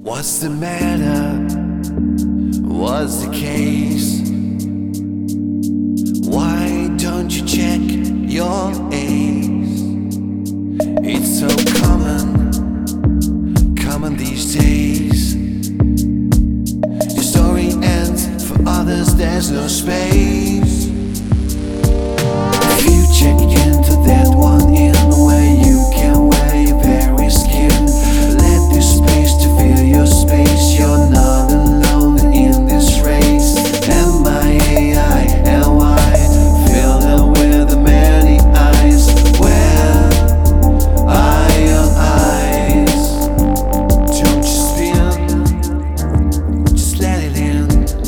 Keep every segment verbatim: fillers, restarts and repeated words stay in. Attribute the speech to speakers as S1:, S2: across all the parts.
S1: What's the matter? What's the case? Why don't you check your ace? It's so common, common these days. Your story ends, for others there's no space. If you check into that one in a way you can wear your very skin, let this space to fill your space. You're not alone in this race. M I A I L Y, fill them with the many eyes. Where are your eyes? Don't you spin, just let it in,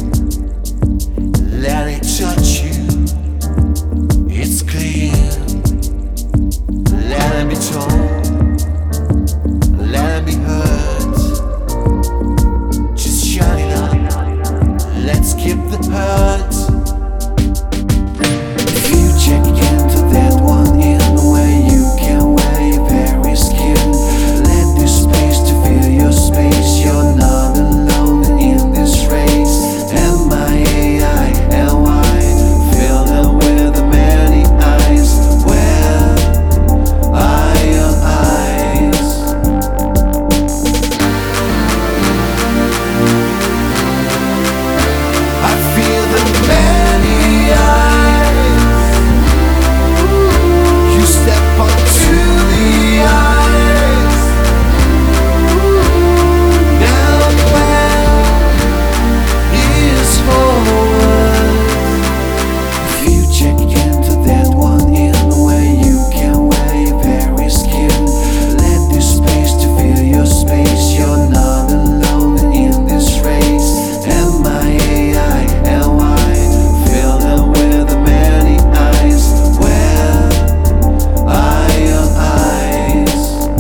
S1: let it touch you. It's clear. Let it be told, let it be heard. Just shut it up, let's skip the hurt. If you check into that one in a way you can wear your very skin, let this space to fill your space. You're not alone in this race. M I A I L Y, fill them with the many eyes. Where are your eyes? I feel the many eyes. You step onto the ice. Now when is forward. If you check into that one in a way you can wear your very skin, let this space to fill your space. You're not alone in this race. M I A I L Y, fill them with the many eyes. Where are your eyes?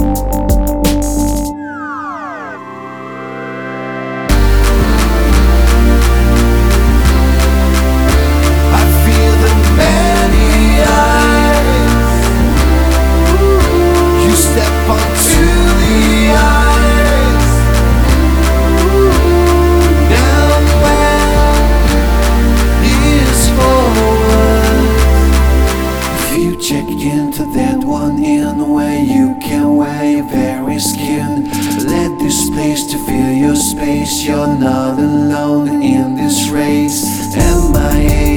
S1: I feel the many eyes. You step onto the ice. Now when is forward. If you check into that one in a way you can wear your very skin, let this space to fill your space. You're not alone in this race. M I A